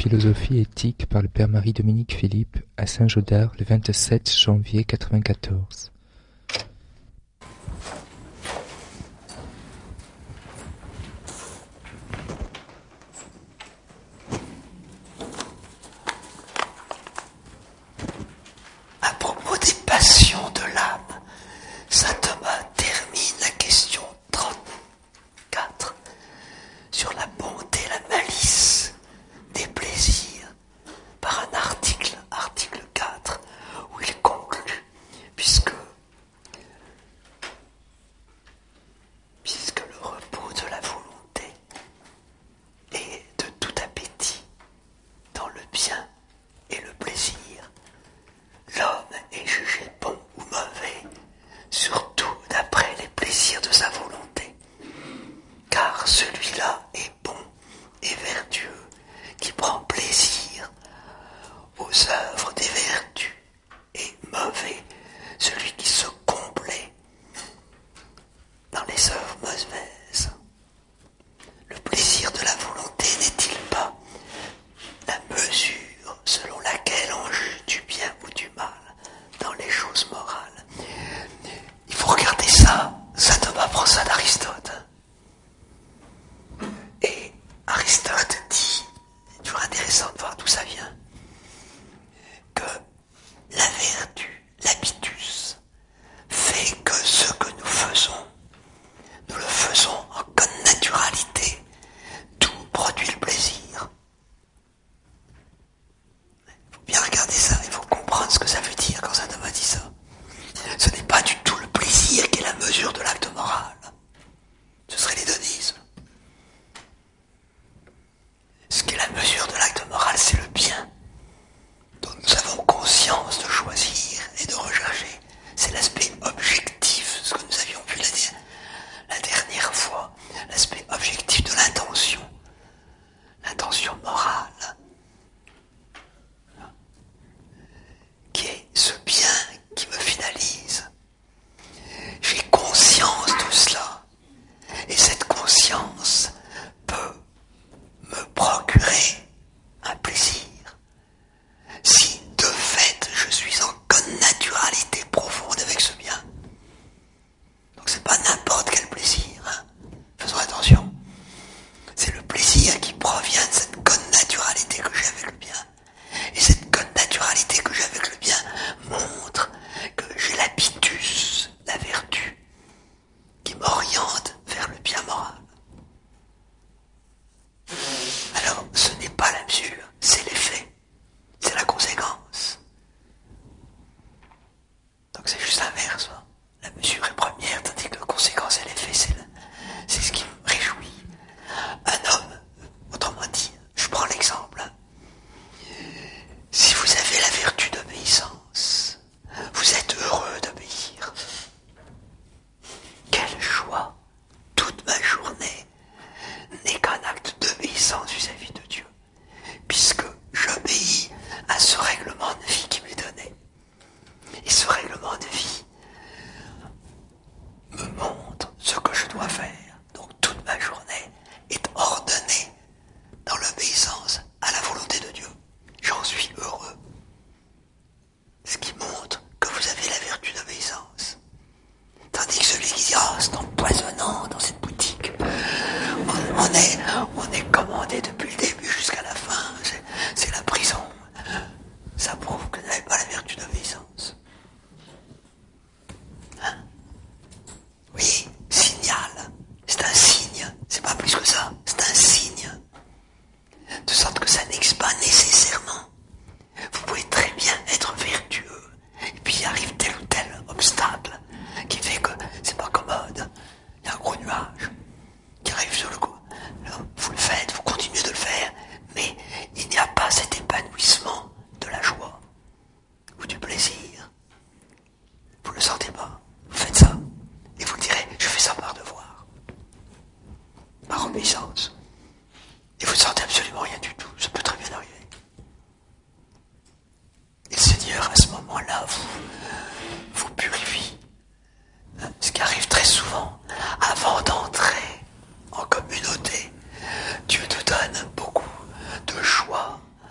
philosophie éthique par le père Marie-Dominique Philippe à Saint-Gaudard le 27 janvier 1994. À propos des passions de l'âme, saint Thomas termine la question 34 sur la bonté et la malice des plaisirs par un article 4, où il conclut, puisque le repos de la volonté est de tout appétit dans le bien et le plaisir, l'homme est jugé bon ou mauvais, surtout d'après les plaisirs de sa volonté, car celui-là est bon et vertueux qui prend plaisir aux œuvres des vertus, et mauvais celui qui se complaît dans les œuvres mauvaises. Le plaisir de la volonté n'est-il pas la mesure selon laquelle on juge du bien ou du mal dans les choses morales? Il faut regarder ça. Saint Thomas prend ça d'Aristote. Et Aristote dit, c'est toujours intéressant de voir d'où ça vient, que la vertu, l'habitus, fait que ce que nous faisons, nous le faisons en connaturalité. Tout produit le plaisir. Il faut bien regarder ça, il faut comprendre ce que ça veut dire quand saint Thomas dit ça. Ce n'est pas du tout le plaisir qui est la mesure de l'acte moral. Ce serait l'hédonisme. Ce qui est la mesure de l'acte moral, c'est le bien dont nous avons conscience de choisir et de rechercher. C'est l'aspect objectif, ce que nous avions vu la dernière fois, l'aspect objectif de l'intention morale, qui est ce bien qui me finalise. J'ai conscience de cela, et cette conscience peut me procurer un plaisir. Si de fait je suis en connaturalité profonde avec ce bien, donc c'est pas n'importe quel plaisir, hein. Faisons attention. C'est le plaisir qui provient de cette connaturalité que j'ai avec le bien. Et cette connaturalité que j'ai avec le bien montre que j'ai l'habitus, la vertu, qui m'oriente vers le bien moral. Alors, ce n'est pas la mesure, c'est l'effet, c'est la conséquence. Donc c'est juste l'inverse. Hein. La mesure est première, tandis que la conséquence et l'effet, c'est ce qui me réjouit. Un homme, autrement dit, je prends l'exemple. Hein. Si vous avez la vertu d'obéissance, vous êtes heureux d'obéir. Quelle joie! Toute ma journée n'est qu'un acte d'obéissance vis-à-vis de Dieu, puisque j'obéis à ce règlement de vie qui m'est donné. Et ce règlement de vie me montre ce que je dois faire. Donc toute ma journée est ordonnée dans l'obéissance à la volonté de Dieu. J'en suis heureux. Ce qui montre que vous avez la vertu d'obéissance. Tandis que celui qui dit « Ah, c'est empoisonnant dans cette boutique. On est commandé depuis le début jusqu'à la fin. C'est la prison. » Ça prouve que vous n'avez pas la vertu d'obéissance. Hein? Oui, signal. C'est un signe. C'est pas plus que ça. C'est un signe. De sorte que ça n'existe pas nécessairement. Vous pouvez très bien être vertueux. Et puis il arrive tel ou tel obstacle qui fait que c'est pas commode. Il y a un gros nuage qui arrive sur le coup. Alors, vous le faites, vous continuez de le faire, mais il n'y a pas cet épanouissement de la joie ou du plaisir. Vous le sentez pas. Vous faites ça. Et vous direz, je fais ça par devoir. Par obéissance. Et vous ne sentez absolument rien du tout. Ça peut très bien arriver. Et le Seigneur, à ce moment-là, vous purifie. Ce qui arrive très souvent, avant d'entrer en communauté, Dieu nous donne beaucoup de choix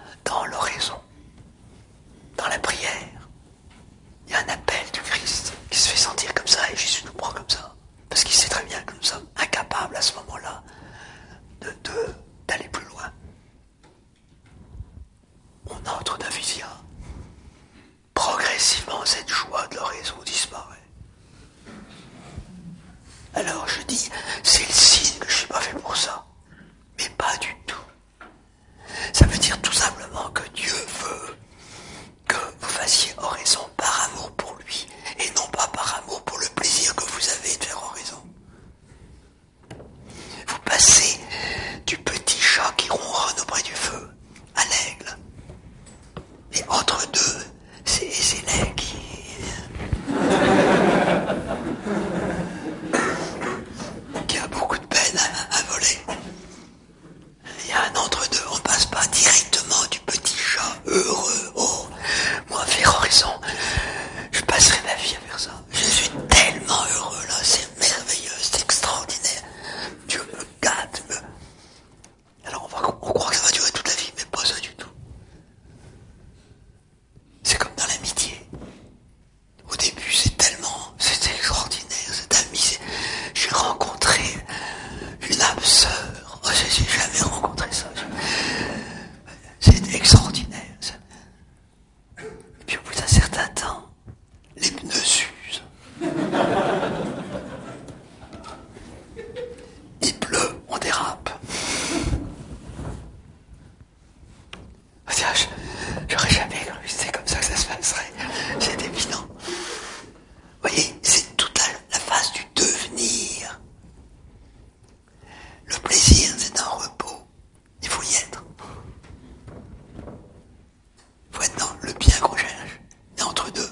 à ce moment-là d'aller plus loin. On entre dans Visia. Progressivement, cette joie de l'oraison disparaît. Alors je dis, c'est le signe que je ne suis pas fait pour ça. Mais pas du tout. Ça veut dire tout simplement que Dieu veut que vous fassiez oraison par amour pour lui et non pas par amour pour le plaisir que vous avez de faire oraison. Vous passez du petit chat qui ronronne auprès du feu à l'aigle. Et entre deux, c'est l'aigle qui a beaucoup de peine à voler. Il y a un entre-deux, on passe pas directement du petit chat heureux. Oh, moi, faire oraison, je passerai ma vie à faire ça. Je suis tellement heureux là, c'est merveilleux, c'est extraordinaire. Dieu me gâte. Alors on croit que ça va durer toute la vie, mais pas ça du tout. C'est comme dans l'amitié. Au début, c'était extraordinaire, cet ami. J'ai rencontré une âme sœur. Oh, j'ai jamais rencontré ça. C'est extraordinaire. Ça. Et puis au bout d'un certain temps, les pneus s'usent. Il pleut, on dérape. Oh, tiens, j'aurais jamais cru que c'était comme ça que ça se passerait. C'est évident. Vous voyez, c'est toute la phase du devenir. Le plaisir, c'est un repos. Il faut y être. Il faut être dans le bien qu'on cherche. Et entre deux.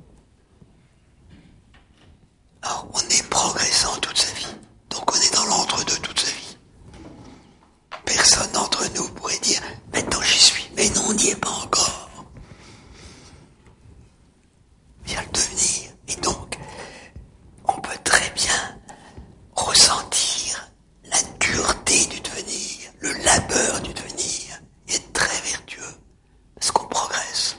Alors, on est progressant toute sa vie. Donc, on est dans l'entre-deux toute sa vie. Personne d'entre nous pourrait dire « Maintenant, j'y suis ». Mais non, on n'y est pas encore. Il y a le devenir. Et donc, on peut très bien ressentir la dureté du devenir, le labeur du devenir, et être très vertueux, parce qu'on progresse.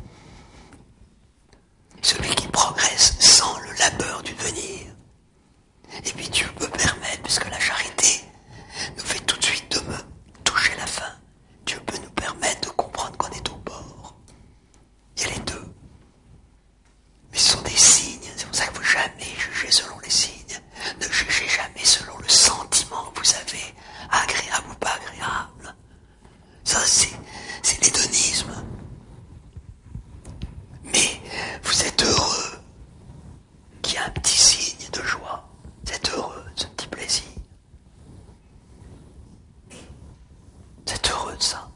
Celui qui progresse sent le labeur du devenir. Et puis Dieu peut permettre, puisque la charité nous fait tout de suite de toucher la fin, Dieu peut nous permettre de comprendre qu'on est au bord. Il y a les deux. Mais ce sont des signes, c'est pour ça qu'il ne faut jamais juger selon les signes. Ne jugez jamais selon le sentiment que vous avez, agréable ou pas agréable. Ça, c'est l'hédonisme. Mais vous êtes heureux qu'il y ait un petit signe de joie. Vous êtes heureux de ce petit plaisir. Vous êtes heureux de ça.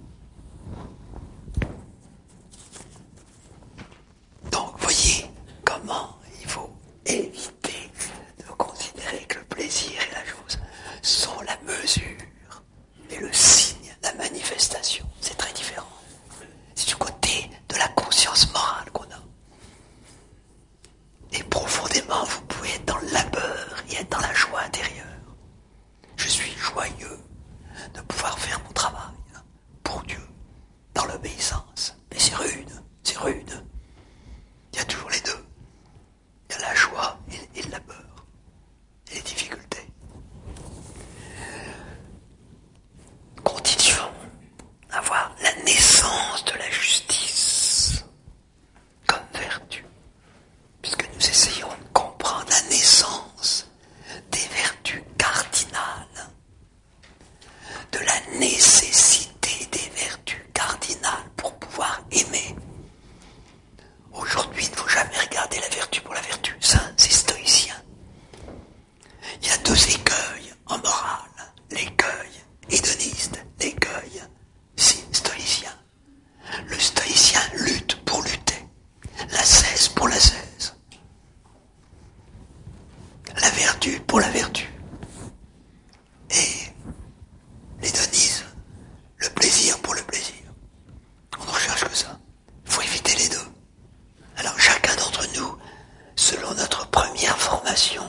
Donc, voyez comment il faut éviter de considérer que le plaisir et la chose sont la mesure et le signe, la manifestation. C'est très différent. C'est du côté de la conscience morale qu'on a. Et profondément, vous pouvez être dans le labeur et être dans la joie intérieure. Je suis joyeux de pouvoir faire mon travail pour Dieu, dans l'obéissance. Mais c'est rude, c'est rude. Il y a toujours les deux. Il y a la joie et le labeur. Et les difficultés. Continuons à voir la naissance de la justice comme vertu. Puisque nous essayons de comprendre la naissance des vertus cardinales. De la nécessité des vertus cardinales pour pouvoir aimer. Aujourd'hui, il ne faut jamais regarder la vertu pour la vertu. Ça, c'est stoïcien. Il y a deux écueils en morale. L'écueil hédoniste, l'écueil stoïcien. Le stoïcien lutte pour lutter. L'ascèse pour l'ascèse. La vertu pour la vertu. Et l'hédonisme, le plaisir pour le plaisir. On ne recherche que ça. Il faut éviter les deux. Alors chacun d'entre nous, selon notre première formation,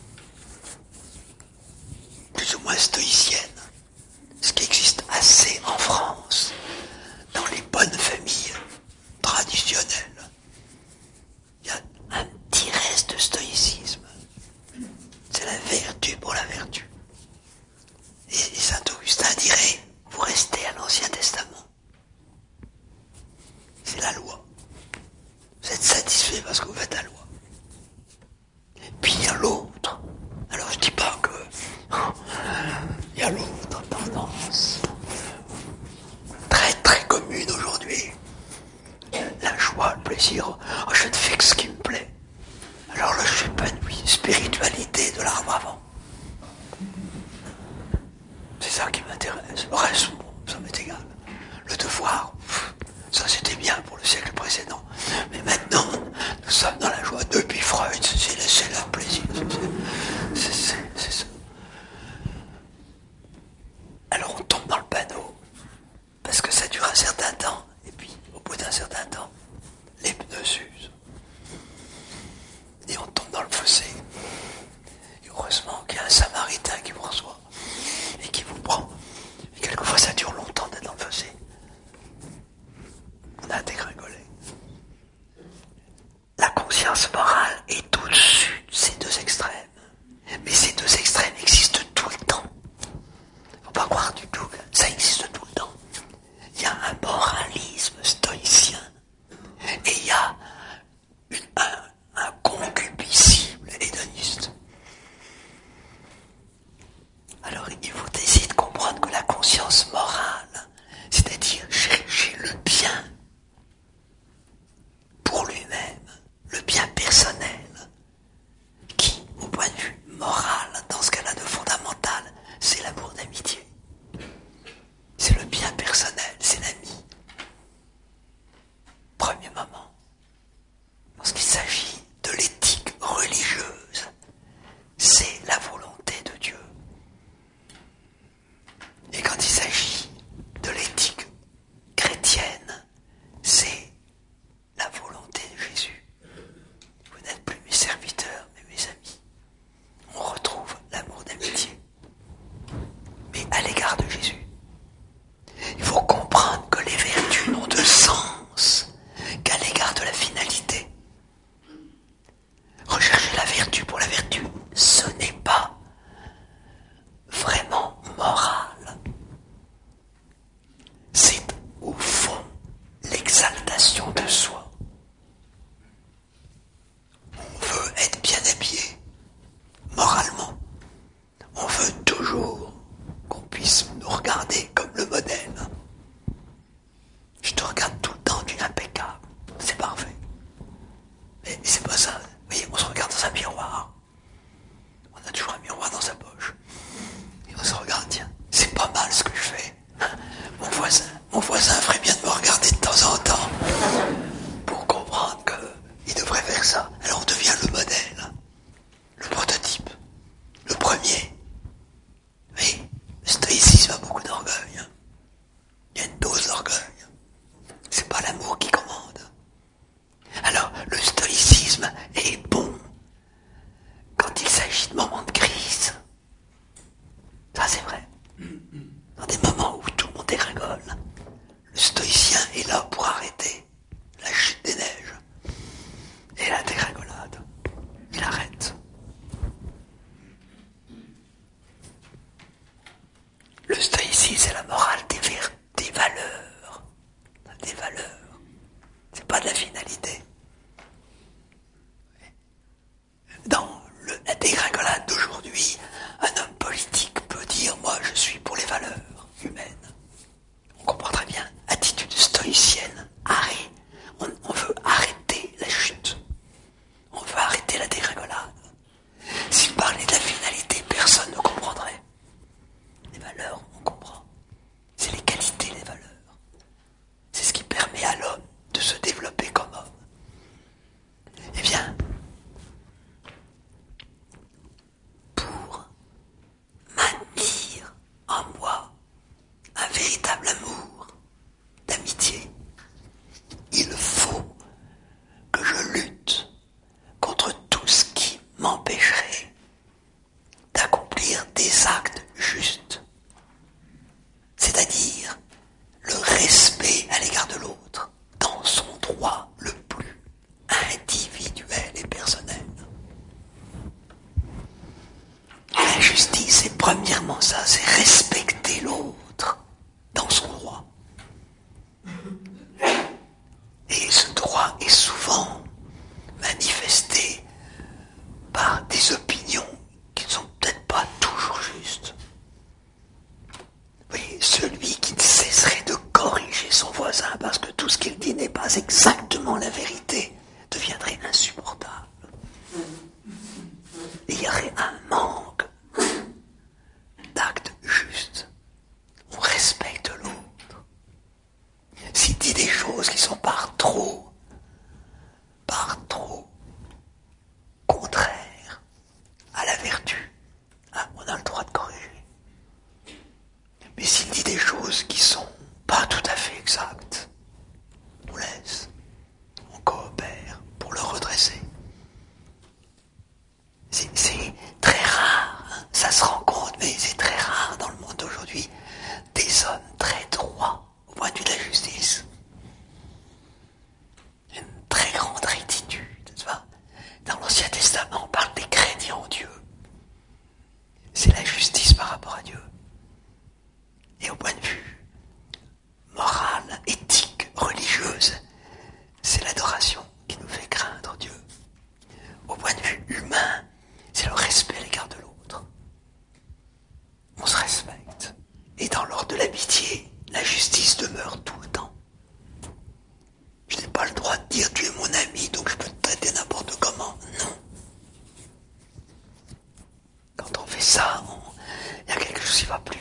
plus ou moins stoïcienne, ce qui existe assez en France, dans les bonnes familles traditionnelles, il y a un petit reste de stoïcisme. C'est la vertu pour la vertu. à l'autre tendance très très commune aujourd'hui. La joie, le plaisir, oh, je ne fais que ce qui me plaît. Alors là, je suis épanoui. Spiritualité de l'arbre avant. C'est ça qui m'intéresse. Le reste, bon, ça m'est égal. Le devoir, ça c'était bien pour le siècle précédent. Mais maintenant, nous sommes dans la joie. Depuis Freud, c'est leur plaisir. C'est ça. Alors on tombe dans le panneau, parce que ça dure un certain temps, et puis au bout d'un certain temps, les pneus s'usent. Et on tombe dans le fossé. Et heureusement qu'il y a un samaritain qui vous reçoit, et qui vous prend. Et quelquefois ça dure longtemps d'être dans le fossé. On a dégringolé. La conscience morale est au-dessus de ces deux extrêmes. Mais ces deux extrêmes existent tout le temps. Faut pas croire du tout que ça existe tout le temps. Il y a un moralisme stoïcien et il y a un concupiscible hédoniste. Alors il faut essayer de comprendre que la conscience morale, c'est-à-dire chercher le bien pour lui-même, le bien personnel, qui, au point de vue moral, dans ce cas-là de fondamental, c'est l'amour d'amitié. C'est le bien personnel, c'est l'ami. Premier moment. Lorsqu'il s'agit de l'éthique religieuse, c'est la volonté de Dieu. Et quand il s'agit de l'éthique chrétienne, c'est la volonté de Jésus. Vous n'êtes plus mes serviteurs, mais mes amis. On retrouve l'amour d'amitié. Mais à l'égard de Jésus. Il faut comprendre que les vertus n'ont de sens qu'à l'égard de la finalité. Rechercher la vertu pour la vertu, ce n'est pas vraiment moral. C'est au fond l'exaltation de soi. On veut être bien habillé, moralement. On veut toujours qu'on puisse nous regarder comme le modèle. Je te regarde tout le temps, tu es impeccable. C'est parfait. Mais c'est pas ça. Vous voyez, on se regarde dans un miroir. On a toujours un miroir dans sa poche. Et on se regarde, tiens, c'est pas mal ce que je fais. Mon voisin ferait bien de me regarder de temps en temps pour comprendre qu'il devrait faire ça. Alors on devient le modèle, le prototype, le premier. Mais le stoïcisme a beaucoup d'orgueil. Il y a une dose d'orgueil. C'est pas l'amour qui commande. Alors, le stoïcisme est bon quand il s'agit de moments de crise. Ça, c'est vrai. Dans des moments où tout le monde dégringole, le stoïcien est là pour arrêter la chute des neiges et la dégringolade. Il arrête. Le stoïcisme, c'est la morale des valeurs. Des valeurs. C'est pas de la finalité. Dans la dégringolade d'aujourd'hui, un homme politique peut dire « Moi, je suis pour les valeurs humaines ». On comprend très bien. Attitude stoïcienne. Arrêt. On veut arrêter la chute. On veut arrêter la dégringolade. S'il parlait de la finalité, personne ne comprendrait. Les valeurs, on comprend. C'est les qualités, les valeurs. C'est ce qui permet à l'homme de se développer comme homme. Eh bien, pour maintenir en moi un véritable amour d'amitié, il faut que je lutte contre tout ce qui m'empêcherait d'accomplir des actes justes. C'est-à-dire le respect à l'égard de l'autre dans son droit le plus individuel et personnel. La justice, c'est premièrement ça, c'est respecter l'autre dans son droit. Et ce droit est souvent manifesté par des opinions qui ne sont peut-être pas toujours justes. pas exactement la vérité deviendrait insupportable. Et il y aurait un manque d'actes justes. On respecte l'autre. S'il dit des choses qui sont par trop contraires à la vertu, on a le droit de corriger. Mais s'il dit des choses qui sont pas tout à fait exactes, on laisse, on coopère pour le redresser. C'est très rare, hein, ça se rend compte, mais c'est très rare dans le monde d'aujourd'hui, des hommes très droits au point de vue de la justice. Une très grande rectitude, n'est-ce pas? Dans l'Ancien Testament, on parle des crédients en Dieu. C'est la justice par rapport à Dieu. Et au point de vue moral, éthique, religieuse, c'est l'adoration qui nous fait craindre Dieu. Au point de vue humain, c'est le respect à l'égard de l'autre. On se respecte. Et dans l'ordre de l'amitié, la justice demeure tout le temps. Je n'ai pas le droit de dire tu es mon ami, donc je peux te traiter n'importe comment. Non. Quand on fait ça, il y a quelque chose qui ne va plus.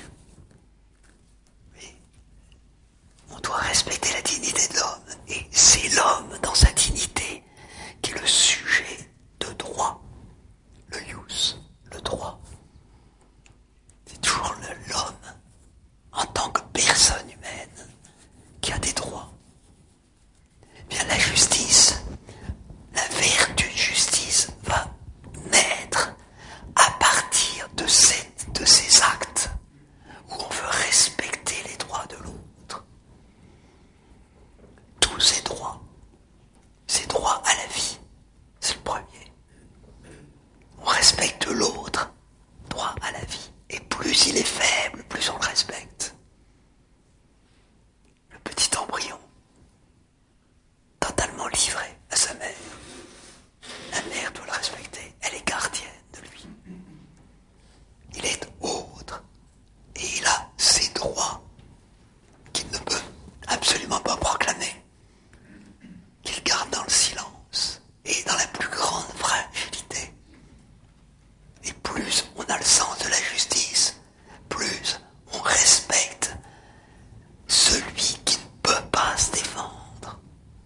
On doit respecter la dignité de l'homme. Et c'est l'homme, dans sa dignité, qui est le sujet de droit. Le ius, le droit. C'est toujours l'homme, en tant que personne humaine, qui a des droits. Bien, la justice, la vertu de justice va naître à partir de ces actes où on veut respecter les droits de l'autre. Tous ces droits à la vie, c'est le premier. On respecte l'autre, droit à la vie. Et plus il est faible, plus on le respecte. Le petit embryon, totalement livré à sa mère. La mère doit le respecter, elle est gardienne de lui. Il est autre, et il a ses droits qu'il ne peut absolument pas proclamer, qu'il garde dans le silence et dans la plus grande fragilité. Et plus on a le sens de la justice, plus on respecte celui qui ne peut pas se défendre.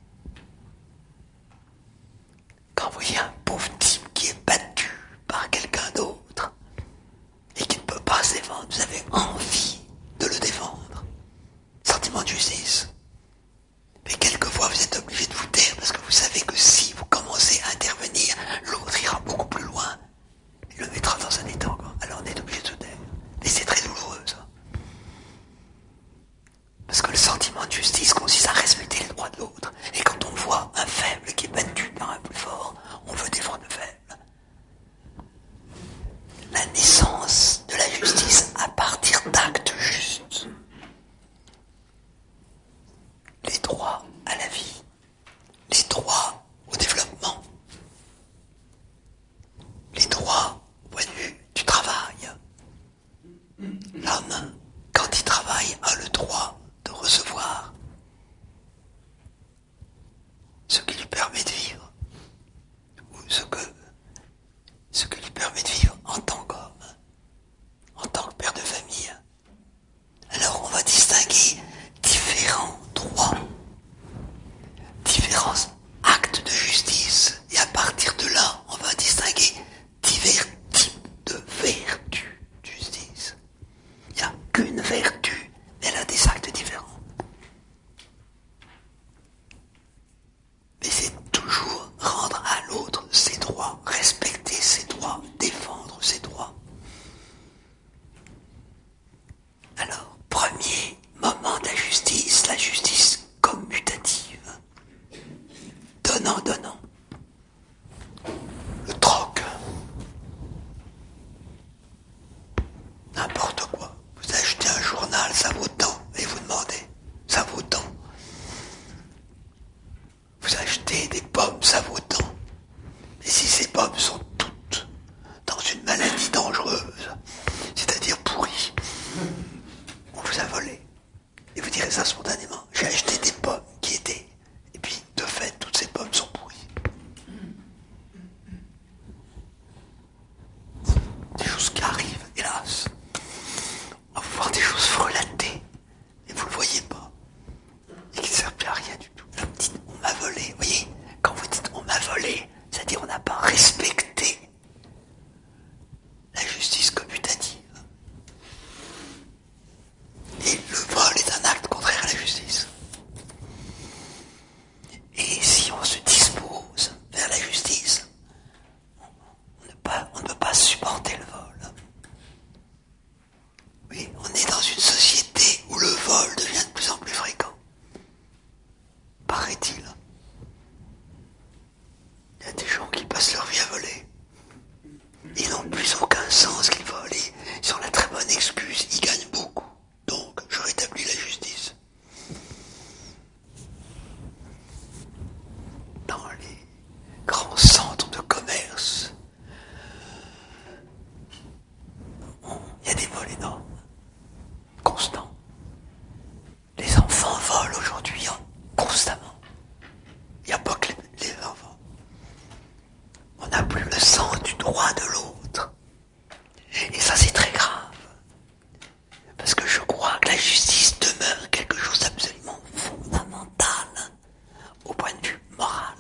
Quand vous voyez un pauvre type qui est battu par quelqu'un d'autre et qui ne peut pas se défendre, vous avez envie de le défendre. Sentiment de justice. Mais quelquefois vous êtes obligé de vous taire parce que vous savez que si vous commencez à intervenir, l'autre ira beaucoup plus loin. Il le mettra dans un état encore. Alors on est obligé de se taire. Et c'est très douloureux ça. Parce que le sentiment de justice consiste à respecter les droits de l'autre. Et quand on voit un faible qui est battu par un plus fort, on veut défendre le faible. La naissance de la justice à partir d'actes justes. Les droits à la vie. Les droits au développement. Les droits au point de vue du travail. L'homme, quand il travaille, a le droit de recevoir ce qui lui permet de vivre, ou ce qui lui permet de vivre en tant qu'homme, en tant que père de famille. Alors on va distinguer différents droits, différents actes de justice, et à partir de là, on va distinguer divers types de vertus de justice. Il n'y a justice demeure quelque chose d'absolument fondamental au point de vue moral.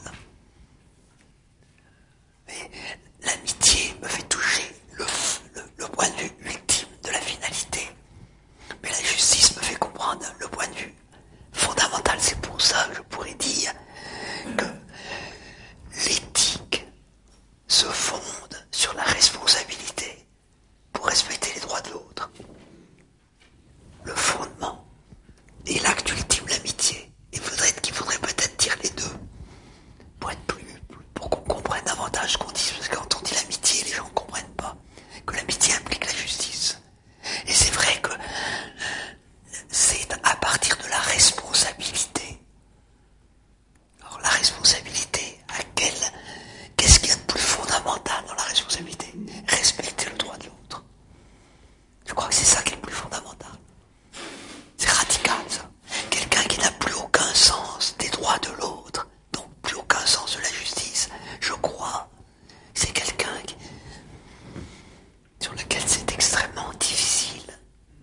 Mais l'amitié me fait toucher le point de vue ultime de la finalité. Mais la justice me fait comprendre le point de vue fondamental. C'est pour ça que je pourrais dire que l'éthique se fonde sur la responsabilité pour respecter les droits de l'autre. Le fondement et l'acte ultime, l'amitié. Qu'il faudrait peut-être dire les deux pour qu'on comprenne davantage ce qu'on dit. Parce que quand on dit l'amitié, les gens ne comprennent pas que l'amitié implique la justice. Et c'est vrai que c'est à partir de la responsabilité. Alors la responsabilité, qu'est-ce qu'il y a de plus fondamental dans la responsabilité? Respecter le droit de l'autre. Je crois que c'est ça qui est le plus fondamental. C'est radical ça. Quelqu'un qui n'a plus aucun sens des droits de l'autre, donc plus aucun sens de la justice, je crois, c'est quelqu'un sur lequel c'est extrêmement difficile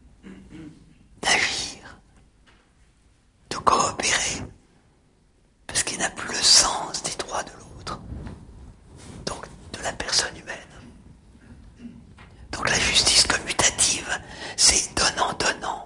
d'agir, de coopérer, parce qu'il n'a plus le sens des droits de l'autre, donc de la personne humaine. Donc la justice commutative, c'est donnant-donnant.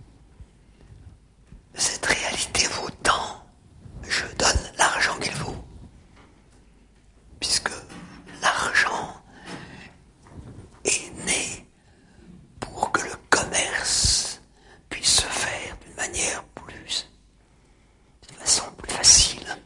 Cette réalité vaut tant, je donne l'argent qu'il vaut. Puisque l'argent est né pour que le commerce puisse se faire d'une façon plus facile.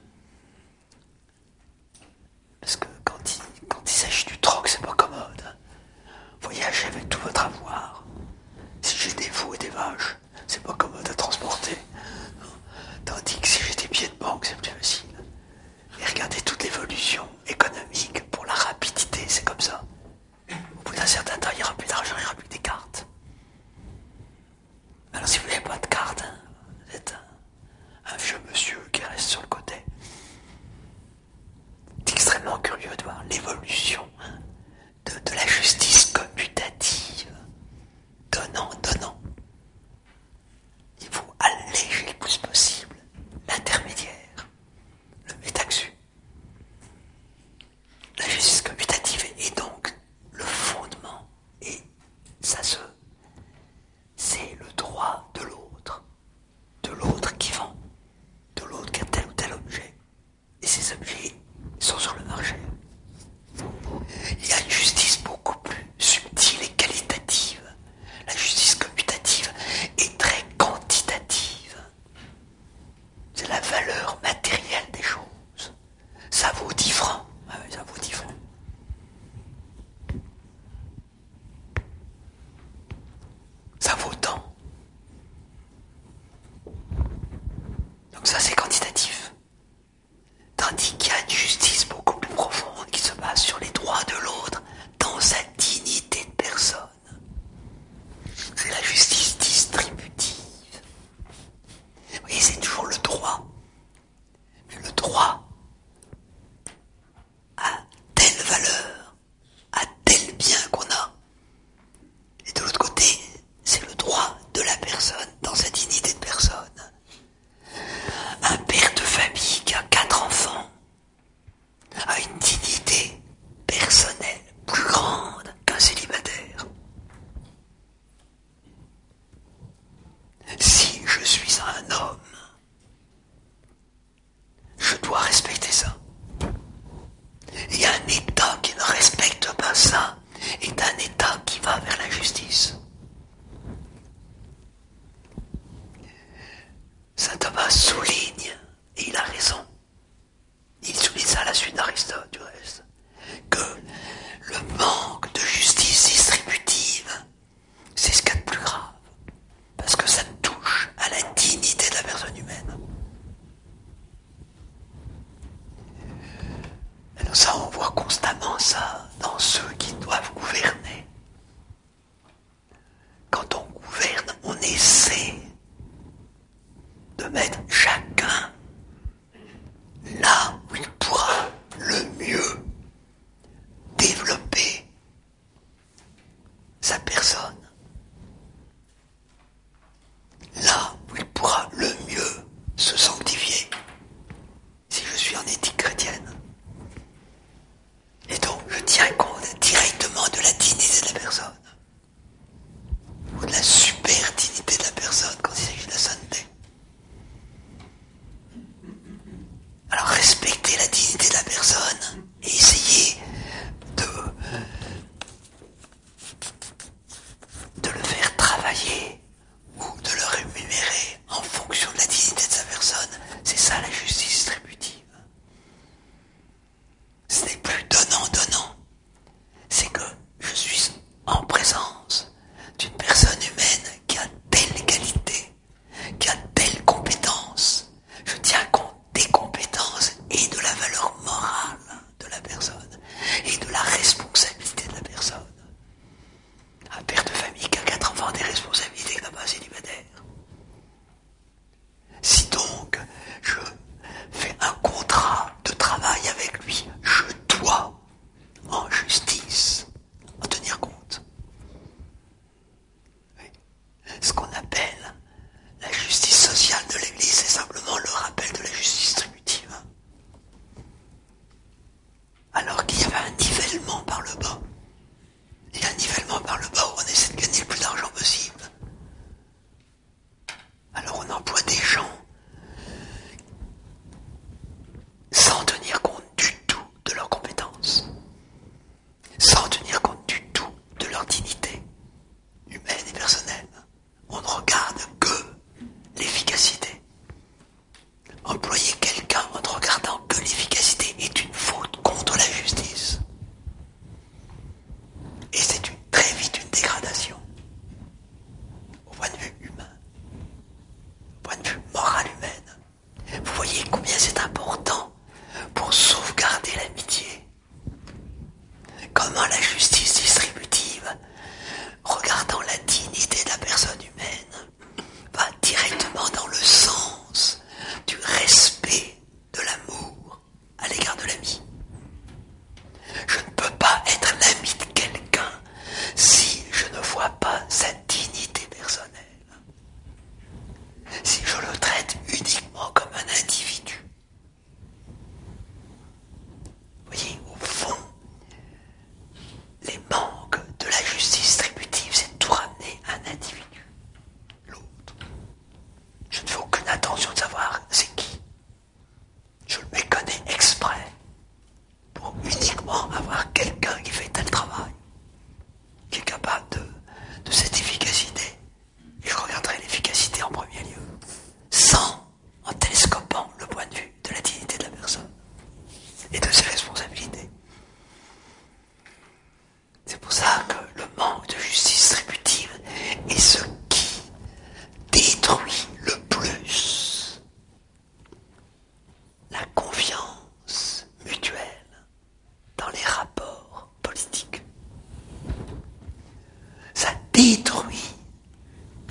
Parce que quand il s'agit du troc, c'est pas commode. Voyager avec tout votre avoir. Si j'ai des veaux et des vaches, c'est pas commode à transporter. Tandis que si j'ai des billets de banque, c'est plus facile. Et regardez toute l'évolution économique pour la rapidité, c'est comme ça. Au bout d'un certain temps, il n'y aura plus d'argent, il n'y aura plus que des cartes. Alors si vous n'avez pas de carte, vous êtes un vieux monsieur qui reste sur le côté. C'est extrêmement curieux de voir l'évolution de la justice commutative. Donnant. Il faut alléger le plus possible l'intermédiaire, le métaxu. La justice commutative est donc le fondement, et c'est le droit de l'autre qui vend, de l'autre qui a tel ou tel objet, et ces objets sont sur le marché. Il y a une justice beaucoup plus subtile et qualitative. La justice commutative est très quantitative. C'est la valeur matérielle des choses. Ça vaut 10 francs. Ah oui, ça vaut 10 francs. Ça vaut tant. Donc ça, c'est quantitatif. Tandis qu'il y a une justice beaucoup plus profonde qui se base sur les droits de l'autre dans sa dignité de personne. C'est la justice distributive. Vous voyez, c'est toujours le droit. Mais le droit a telle valeur, a tel bien qu'on a. Et de l'autre côté, c'est le droit de la personne dans sa dignité de personne. Un père de famille qui a 4 enfants a une dignité personnelle plus grande qu'un célibataire. Si je suis un homme, je dois respecter ça. Et un État qui ne respecte pas ça est un État qui va vers l'injustice. Saint Thomas souligne, et il a raison, il souligne ça à la suite d'Aristote du reste, que le manque de justice distributive, c'est ce qu'il y a de plus grave, parce que ça touche à la dignité de la personne humaine. Alors ça, on voit constamment ça dans ceux qui doivent gouverner. Quand on gouverne, on essaie de mettre chacun là où il pourra le mieux développer sa personne.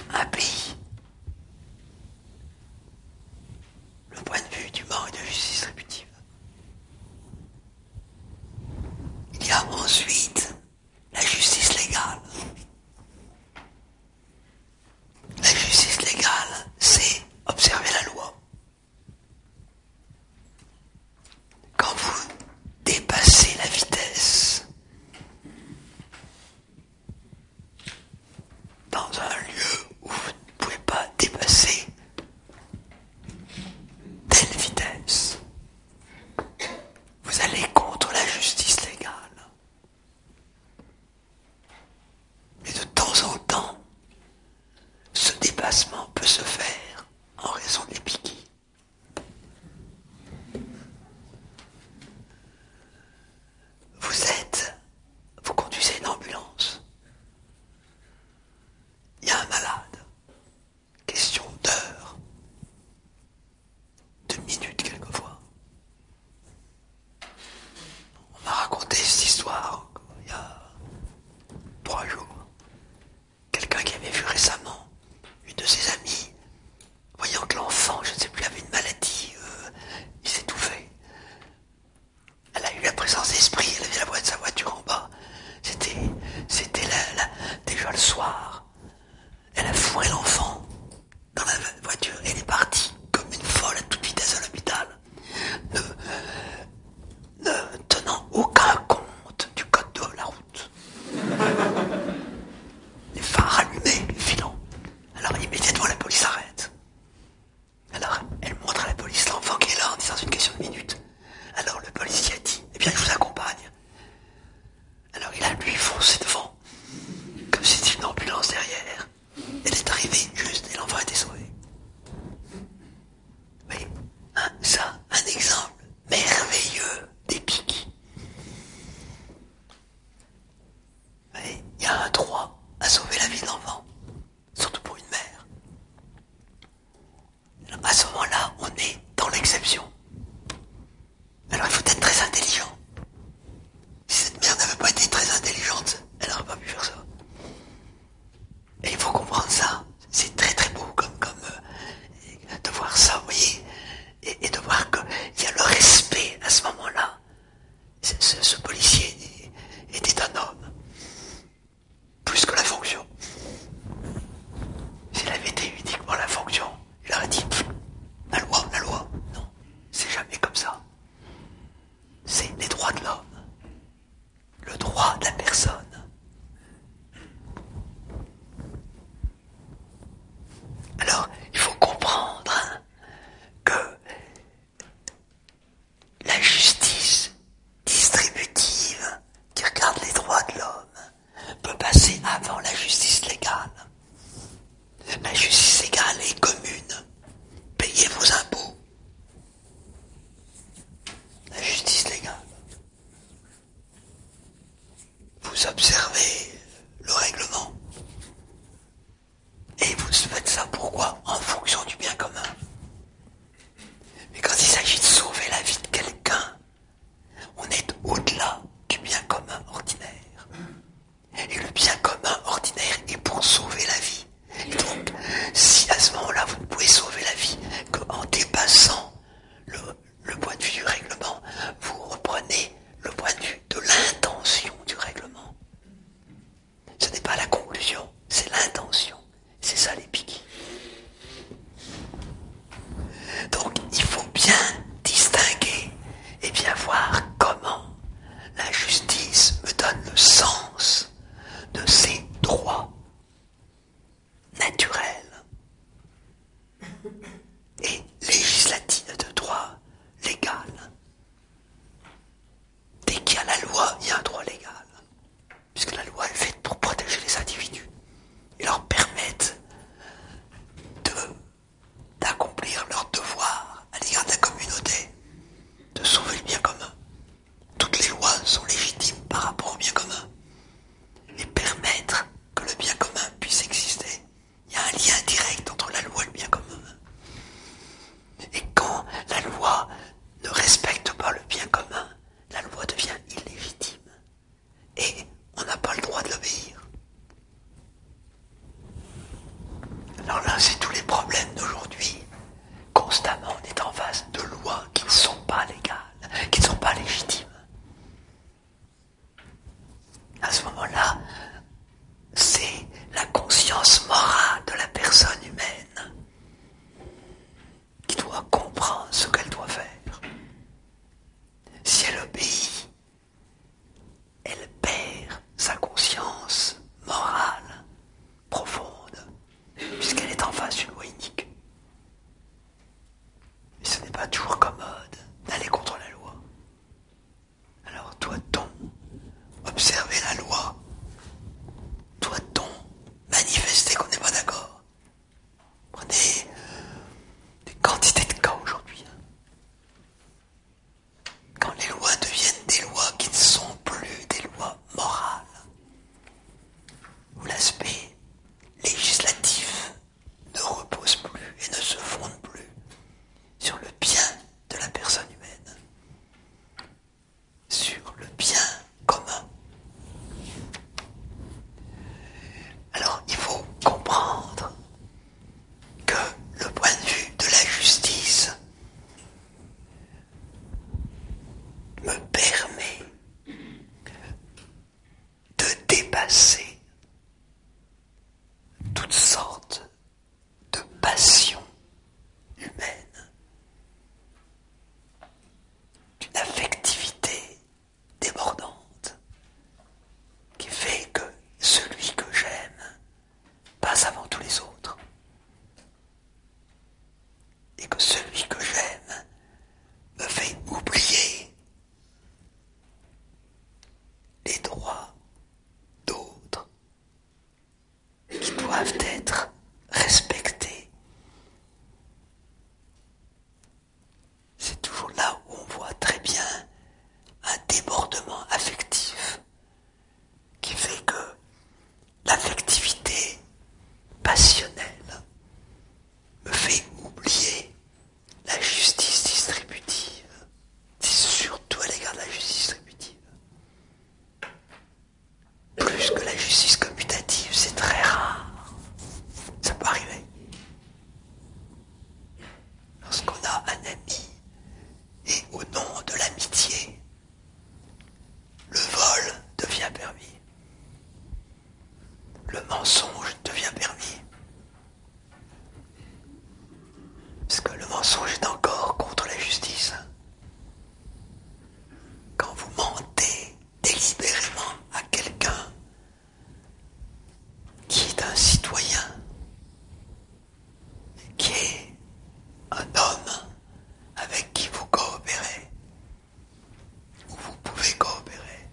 un pays, le point de vue du manque de justice distributive. Il y a ensuite la justice légale. La justice légale, c'est observer la loi. Quand vous dépassez la vitesse dans un lieu où vous ne pouvez pas dépasser telle vitesse, vous allez contre la justice légale. Et de temps en temps, ce dépassement peut se faire en raison des piquis. Vous conduisez une ambulance. Il y a un malade. Question d'heures, de minutes quelquefois. On m'a raconté cette histoire il y a 3 jours. Quelqu'un qui avait vu récemment une de ses amies, voyant que l'enfant, je ne sais plus, avait une maladie, il s'étouffait. Elle a eu la présence d'esprit, elle avait la voix de sa voiture en bas. C'était déjà le soir. Elle a fourré l'enfant dans la voiture et elle est partie comme une folle à toute vitesse à l'hôpital, ne tenant aucun compte du code de la route. Les phares allumés, filants. Alors immédiatement la police arrête. Alors elle montre à la police l'enfant qui est là en disant c'est une question de minutes. Alors le policier a dit eh bien je vous accompagne. Alors il a lui foncé devant, comme si c'était une ambulance derrière. Elle est arrivée juste et l'enfant a été sauvé. Oui, ça, un exemple merveilleux des piques. Oui, il y a un droit à sauver la vie de l'enfant, surtout pour une mère. Alors, à ce moment-là, on est dans l'exception. Alors il faut être très intelligent. Si cette mère n'avait pas été très intelligente, elle n'aurait pas pu faire ça. Et il faut comprendre ça. C'est très très beau comme de voir ça, vous voyez, et de voir qu'il y a le respect à ce moment-là. Ce policier était un homme, plus que la fonction. S'il avait été uniquement la fonction, il aurait dit la loi. Non, c'est jamais comme ça. C'est les droits de l'homme, le droit de la personne. Alors, il faut comprendre que la justice distributive qui regarde les droits de l'homme peut passer avant la justice légale. La justice Alors là, c'est tous les problèmes d'aujourd'hui. Constamment, on est en face de lois qui ne sont pas légales, qui ne sont pas légitimes. À ce moment-là, c'est la conscience morale de la personne humaine qui doit comprendre ce qu'elle doit faire. Si elle obéit, elle perd sa conscience morale profonde, puisqu'elle est en face d'une loi inique. Et ce n'est pas toujours commode d'aller contre la loi. Alors doit-on observer la loi? Doit-on manifester qu'on n'est pas d'accord? Prenez des quantités de cas aujourd'hui. Quand les lois deviennent des lois qui ne sont plus des lois morales, où l'aspect législatif ne repose plus et ne se fonde plus sur le bien de la personne humaine, sur le bien commun. Alors il faut comprendre que le point de vue de la justice me permet de dépasser toutes sortes de passions humaines, d'une affectivité débordante qui fait que celui que j'aime passe avant tous les autres et que celui que j'aime me fait oublier les droits d'autres qui doivent être respectés. C'est toujours là où on voit très bien un débordement affectif qui fait que l'affectivité passionnelle me fait oublier la justice distributive. C'est surtout à l'égard de la justice distributive. Plus que la justice commutative, c'est très rare. Ça peut arriver. Lorsqu'on a un ami et au nom de l'amitié, le vol devient permis. Le mensonge devient permis. Parce que le mensonge est encore contre la justice. Quand vous mentez délibérément à quelqu'un qui est un citoyen, qui est un homme avec qui vous coopérez, ou vous pouvez coopérer,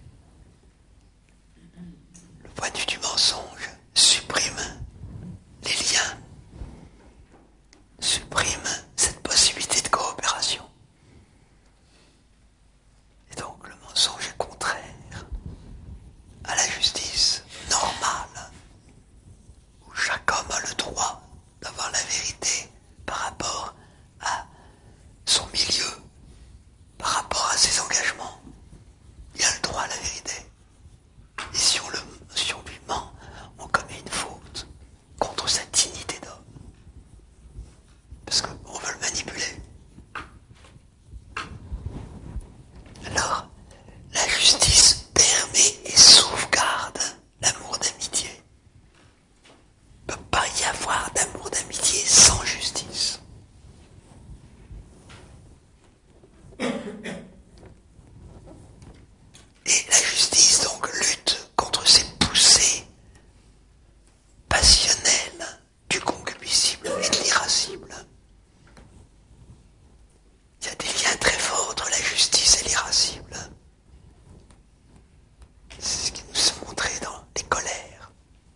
le point de vue du mensonge supprime les liens, supprime cette possibilité de coopération. Et donc le mensonge est contraire à la justice normale, où chaque homme a le droit d'avoir la vérité par rapport à son milieu, par rapport à ses engagements. Il a le droit à la vérité. Et si on lui ment, on commet une faute contre sa dignité d'homme. Parce qu'on veut le manipuler. Alors, la justice permet et sauvegarde l'amour d'amitié. Il ne peut pas y avoir d'amour d'amitié sans justice. Et la justice donc lutte contre ces poussées passionnelles du concupiscible et de l'irascible. Il y a des liens très forts entre la justice et l'irascible. C'est ce qui nous est montré dans les colères.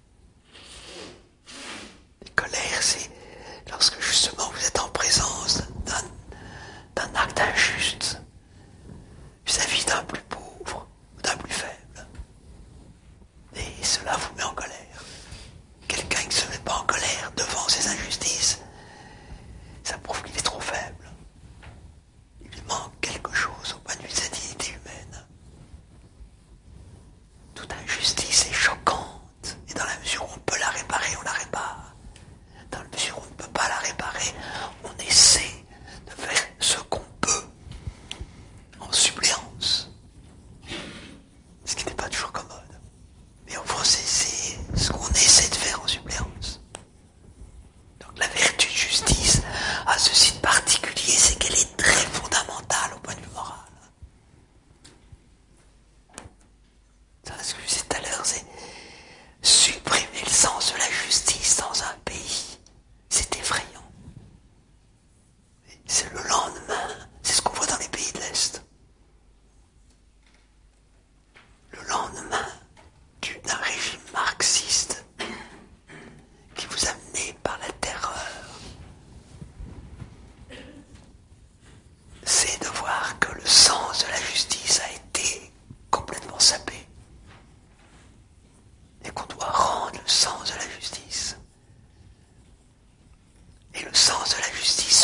Les colères, c'est lorsque justement vous êtes en présence d'un acte injuste vis-à-vis d'un plus pauvre ou d'un plus faible. Et cela vous met en colère. Quelqu'un qui ne se met pas en colère devant ces injustices, ça prouve qu'il est trop faible. Il lui manque quelque chose au point de vue de sa dignité humaine. Toute injustice est choquante, et dans la mesure où on peut la réparer, on la répare. Dans la et on essaie de faire ce qu'on peut en suppléance. Ce qui n'est pas toujours commode. Mais en français, c'est ce qu'on essaie de faire en suppléance. Donc la vertu de justice a ceci de particulier, c'est qu'elle est très fondamentale au point de vue moral. Ça, ce que je disais tout à l'heure, c'est supprimer le sens de la justice dans un pays. C'est effrayant. C'est le lendemain, c'est ce qu'on voit dans les pays de l'Est. Le lendemain d'un régime marxiste qui vous a mené par la terreur, c'est de voir que le sens de la justice a été complètement sapé et qu'on doit rendre le sens de la justice. Et le sens de la justice,